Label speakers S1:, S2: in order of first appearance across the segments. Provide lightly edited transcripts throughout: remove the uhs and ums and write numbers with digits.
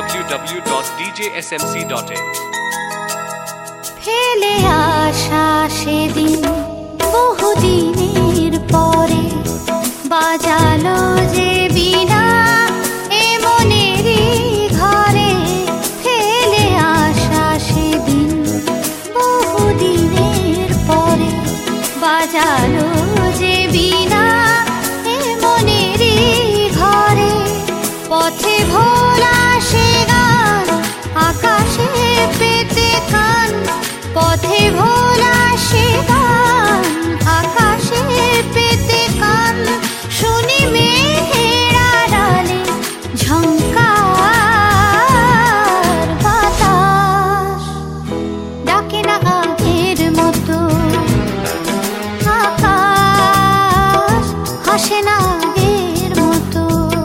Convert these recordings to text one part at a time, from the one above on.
S1: www.djsmc.in
S2: ফেলে আসা সেদিন বহুদিনের পরে বাজালো যে বীণা এ মনেরই ঘরে। ফেলে আসা সেদিন বহুদিনের পরে বাজালো যে বীণা এ মনেরই ঘরে। পথে ভোলা সে গান আকাশে পেতে কান, পথে ভোলা সে গান আকাশে পেতে কান। শুনি মেঘের আড়ালে ঝংকার বাতাস, ডাকে না আগের মতো আকাশ, হাসে না আগের মতো।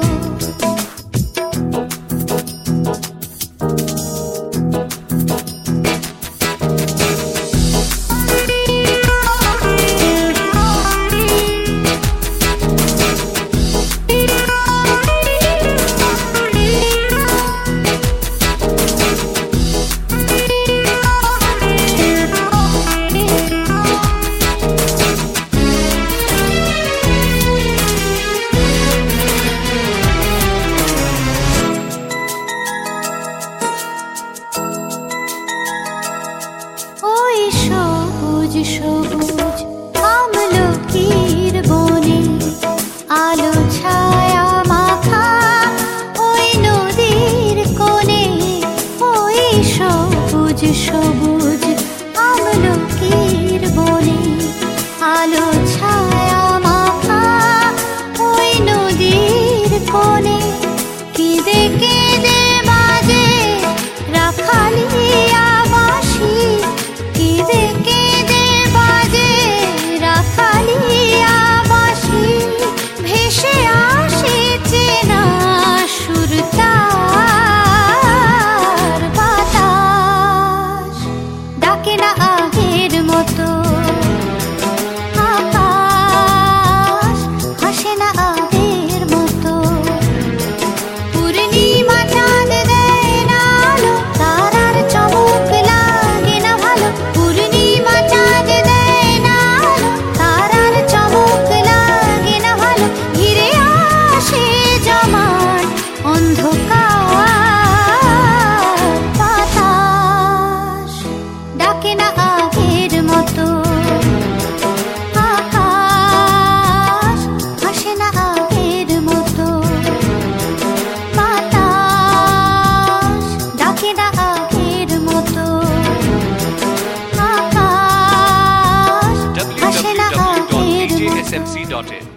S2: ওই সবুজ সবুজ আমলকির বনে আলো ছায়া মাখা ওই নদীর কোণে। ওই সবুজ সবুজ আমলকির বনে আলো ছায়া মাখা ওই নদীর কোণে। কেঁদে কেঁদে বাজে রাখালিয়া বাঁশি, কেঁদে কেঁদে বাজে রাখালিয়া বাঁশি। ভেসে আসে চেনা সুর তার বাতাস, ডাকে না আগের মতো আকাশ, হাসে না আগের মতো। পূর্ণিমা চাঁদ দেয় না আলো, তারার চমক লাগে না ভালো। পূর্ণিমা চাঁদ দেয় না আলো, তারার চমক লাগে না ভালো। ঘিরে আসে জমান অন্ধকার বাতাস, ডাকে না আগের মতো আকাশ, হাসে না আগের মতো। বাতাস, ডাকে না আগের মতো আকাশ, হাসে না আগের মতো।
S1: www.djsmc.in